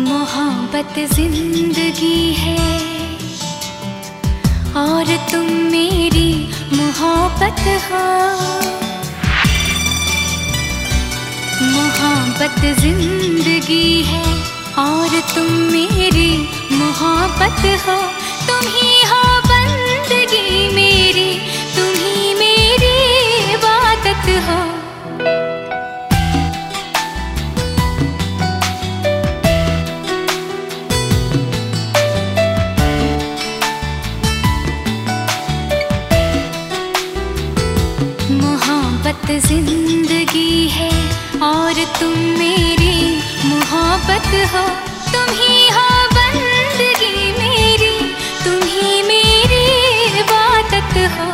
मोहब्बत जिंदगी है और तुम मेरी मोहब्बत हो। मोहब्बत जिंदगी है और तुम मेरी मोहब्बत हो। तुम ही हो बंदगी मेरी, तुम ही मेरी इबादत हो। मोहब्बत जिंदगी है और तुम मेरी मोहब्बत हो। तुम ही हो बंदगी मेरी, तुम ही मेरी इबादत हो।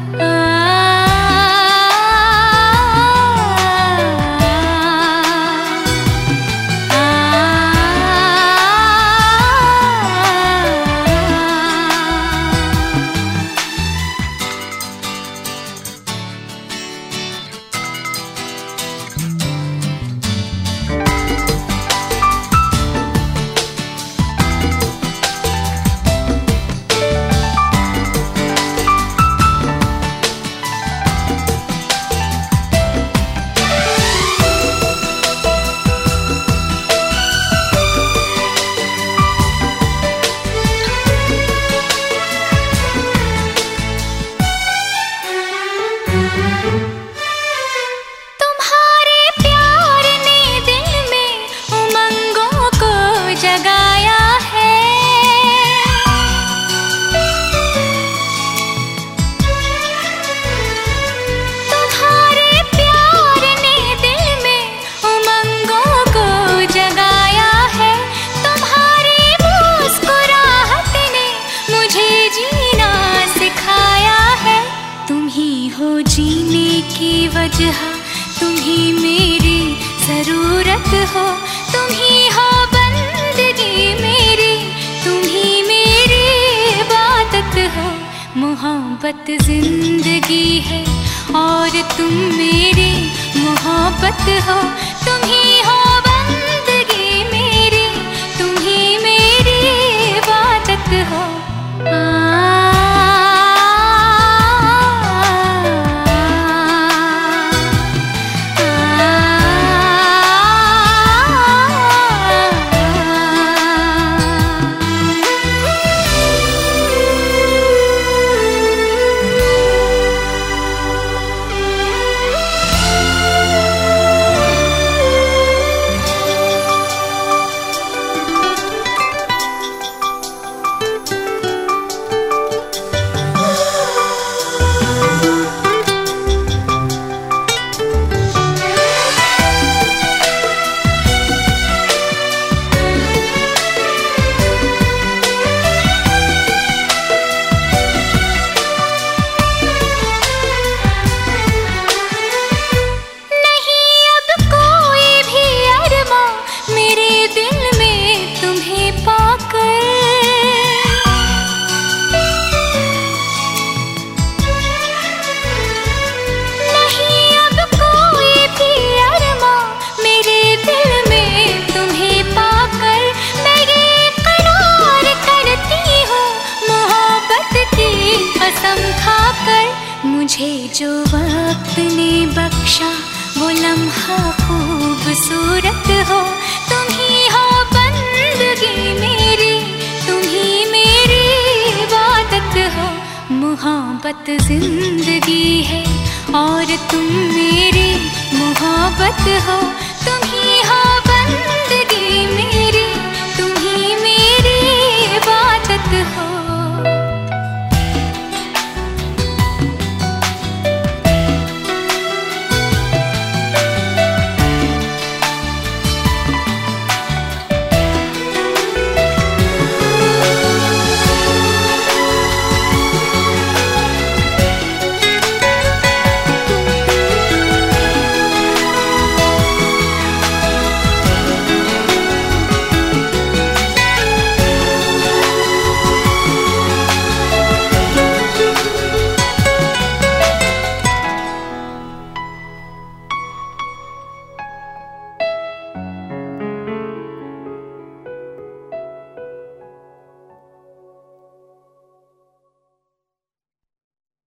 तुम्हारे प्यार ने दिल में उमंगों को जगाया है। तुम्हारे प्यार ने दिल में उमंगों को जगाया है। तुम्हारी मुस्कुराहट ने मुझे जीना सिखाया है। तुम ही हो जीने की वजह, तुम ही मेरी जरूरत हो। तुम ही हो बंदगी मेरी, तुम ही मेरी इबादत हो। मोहब्बत जिंदगी है और तुम मेरी मोहब्बत हो। तुम ही हो बंदगी मेरी, तुम ही मेरी इबादत हो। मुझे जो वक्त ने बख्शा वो लम्हा खूबसूरत हो। तुम ही हो बंदगी मेरी, तुम ही मेरी इबादत हो। मोहब्बत जिंदगी है और तुम मेरी मोहब्बत हो।